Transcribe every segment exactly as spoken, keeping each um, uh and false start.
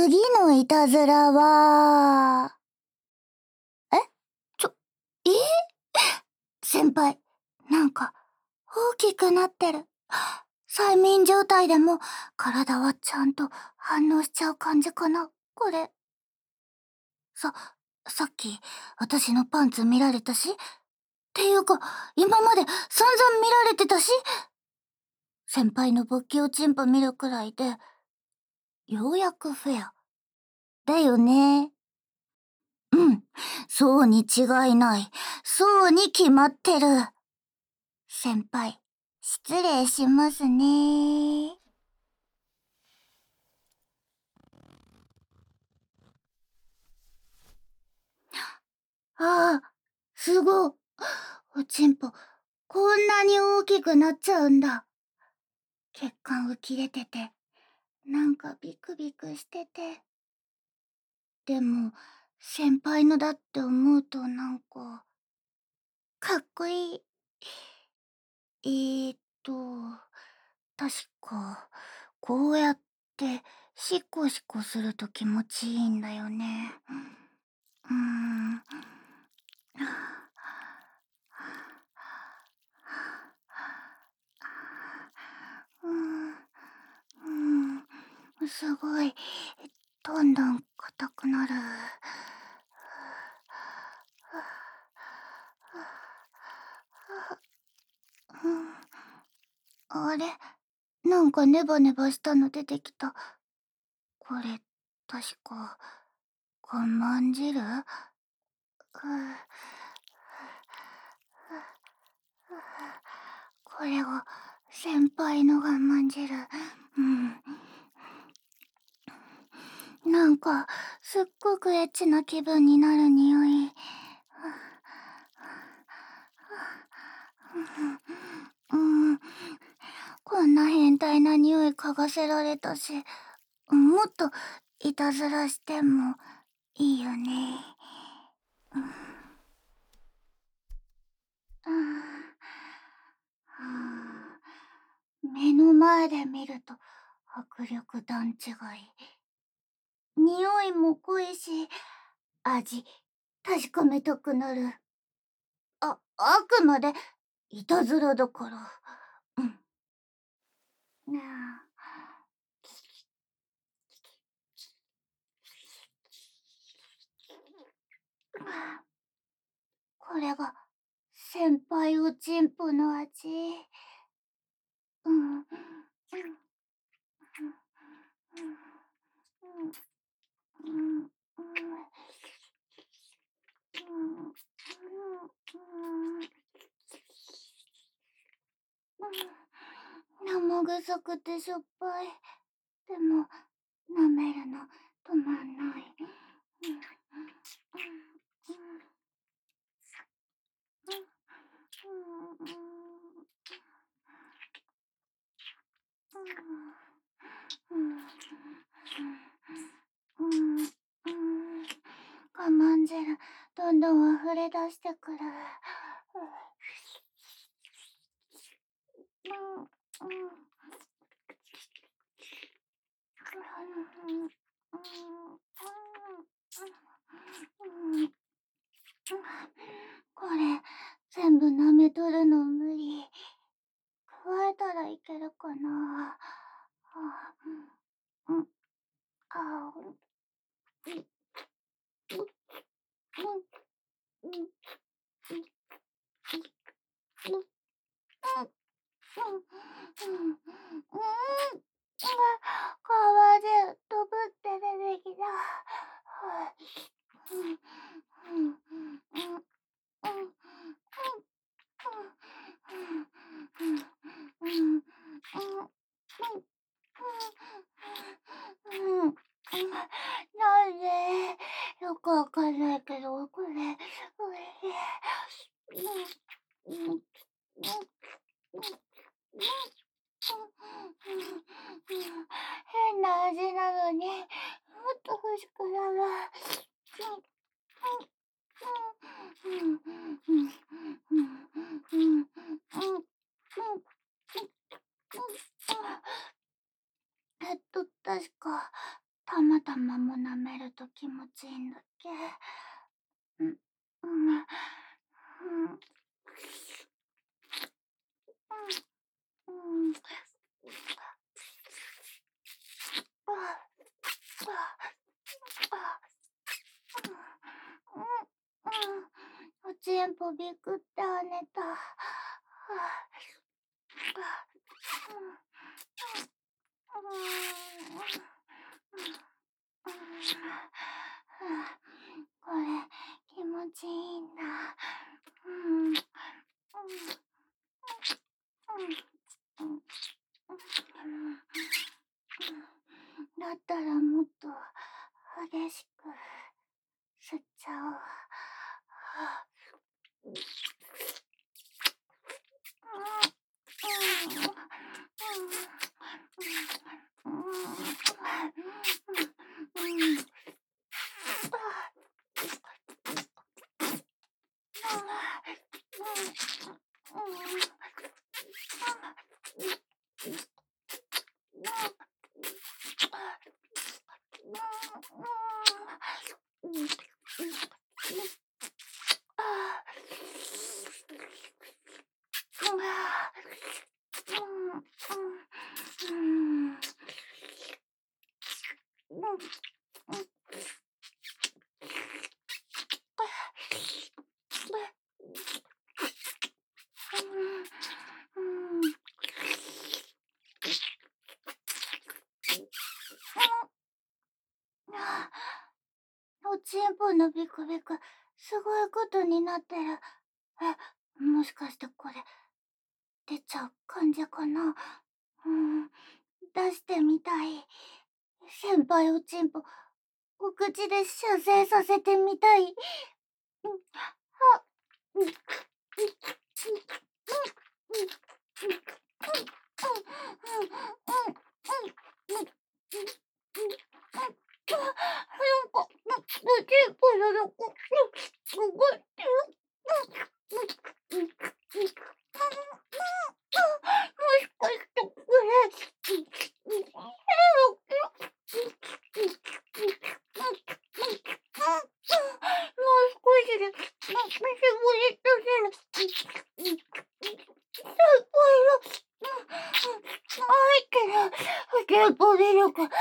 次のいたずらは、えちょ、え先輩、なんか、大きくなってる。催眠状態でも、体はちゃんと反応しちゃう感じかな、これ。さ、さっき、私のパンツ見られたし、っていうか、今まで散々見られてたし、先輩の勃起をチンポ見るくらいで、ようやくフェア。だよね。うん、そうに違いない。そうに決まってる。先輩、失礼しますね。ああ、すごい。おちんぽ、こんなに大きくなっちゃうんだ。血管浮き出てて、なんかビクビクしてて。でも、先輩のだって思うとなんか、かっこいい。えーっと、確か、こうやって、シコシコすると気持ちいいんだよね。うーん。うん、うん、すごい、どんどん硬くなる。うん、あれ、なんかネバネバしたの出てきた。これ、確か、我慢汁？これが先輩の我慢汁。うん。なんか、すっごくエッチな気分になる匂い。うん。こんな変態な匂い嗅がせられたし、もっといたずらしてもいいよね。うん。目の前で見ると迫力段違い。匂いも濃いし、味確かめたくなる。あ、あくまでいたずらだから。うん。ねえ。これが先輩おちんぽの味。うん。うん。うん。うん。生臭くてしょっぱい。でも、舐めるの止まんない。我慢汁、どんどん溢れ出してくる。これ、全部舐めとるの無理。加えたらいけるかな。あ、うん、あ、うん、うん、うん、うん、うん、川で飛ぶって出てきた。うん、うん、なんでよくわかんないけど、これ、おいしい。変な味なのに、もっと欲しくなる。えっと、確か、 たまたまも舐めると気持ちいいんだっけ。うん、うん、うん、うん、うん、あ、あ、あ、うん、うん、おちんぽびくって跳ねた。はあ、あ、うん、うん、うん、これ気持ちいいんだ。うん、うん、うん、うん、だったらもっと激しく吸っちゃおう。おちんぽのビクビク、すごいことになってる。え、もしかしてこれ、出ちゃう感じかな。うん、出してみたい。先輩おちんぽ、お口で射精させてみたい。うん、あ、うん、うん、うん、うん、うん、うん、うん、うん、なんか、な、おちんぽの中、すごい、もしかしてこれ、もう少しで、もう絞り出せる。すごいよ。入ってる。健康ミルク。うん。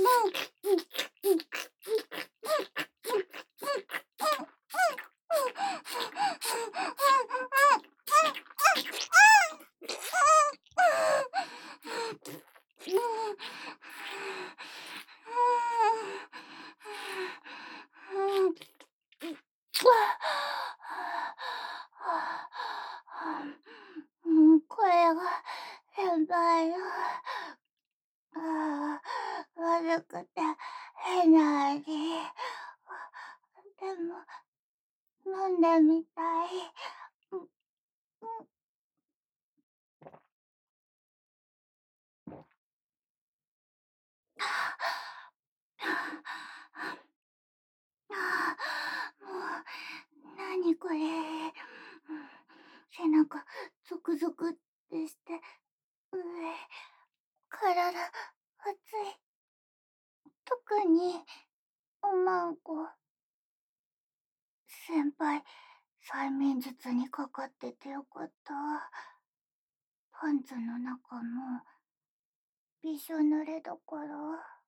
うん、これが先輩の、ああ、悪くて変な味。でも、飲んでみたい。うん、うん、ああ、もう、なにこれ。うん、背中、ゾクゾクってして、上、体、熱い。特に、おまんこ。先輩、催眠術にかかっててよかった。パンツの中も、びしょ濡れだから。